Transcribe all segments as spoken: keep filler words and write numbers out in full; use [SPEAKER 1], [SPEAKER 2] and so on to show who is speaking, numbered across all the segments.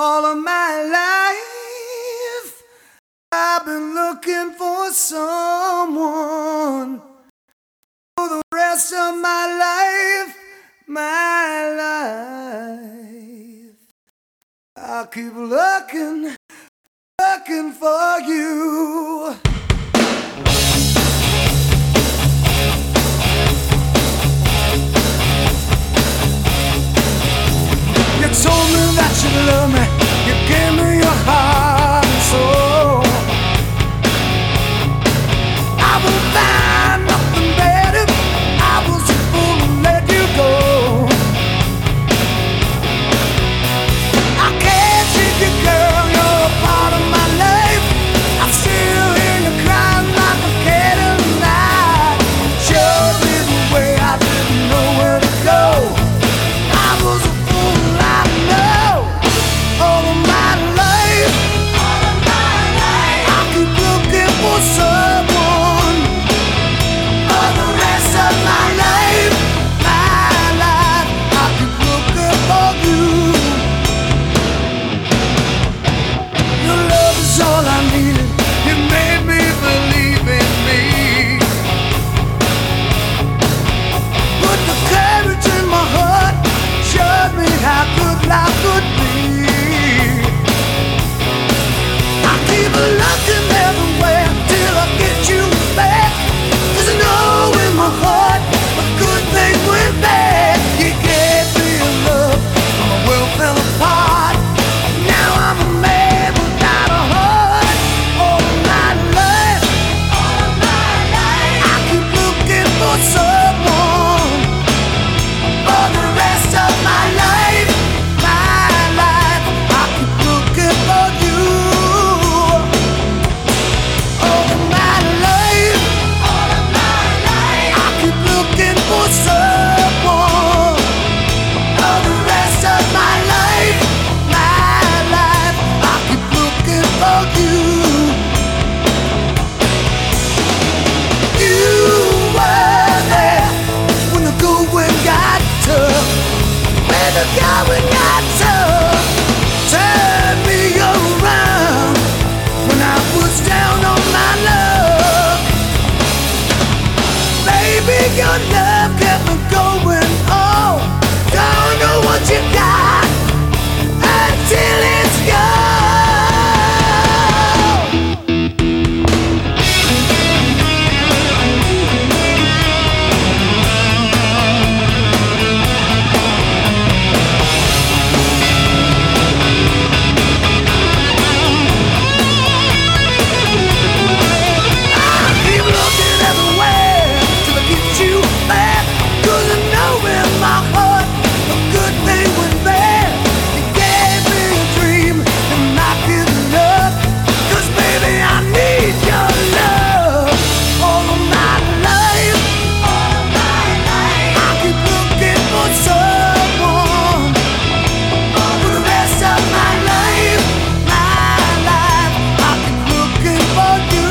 [SPEAKER 1] All of my life I've been looking for someone. For the rest of my life, my life, I'll keep looking, looking for you. You told me that you love me, you gave me your heart and soul. I will find nothing better, I was a fool to let you go. I can't take you, girl, you're a part of my life. I still hear you crying like a cat in the night. Showed me the way, I didn't know where to go. I was a fool, I know. All of my life, all of my life, I keep looking for someone. For the rest of my life, my life, I keep looking for you. Your love is all I needed. You made me believe in me. Put the courage in my heart, showed me how good life could be. I keep looking everywhere till I get you back. 'Cause I know in my heart a good thing went bad. You gave me a love, my world fell apart. Now I'm a man without a heart. All of my life, all of my life, I keep looking for someone. For the rest of my life, my life, I keep looking for you. All of my life, all of my life, I keep looking for someone. For the rest of my life, my life, I keep looking for you. You were there when the going got tough, when the going got tough. Turn me around when I was down on my luck. Baby, your love kept me going on. Don't know what you got until it's gone. Keep looking everywhere till I get you back. 'Cause I know in my heart a good thing went bad. You gave me a dream and not giving up. 'Cause baby, I need your love. All of my life, all of my life, I keep looking for someone. For the rest of my life, my life, I keep looking for you.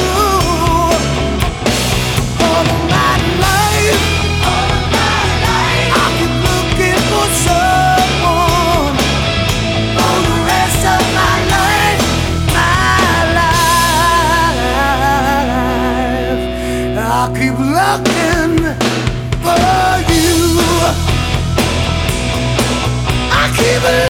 [SPEAKER 1] All of my life, all of my life, I keep looking for someone. For the rest of my life, my life, I keep looking for you. I keep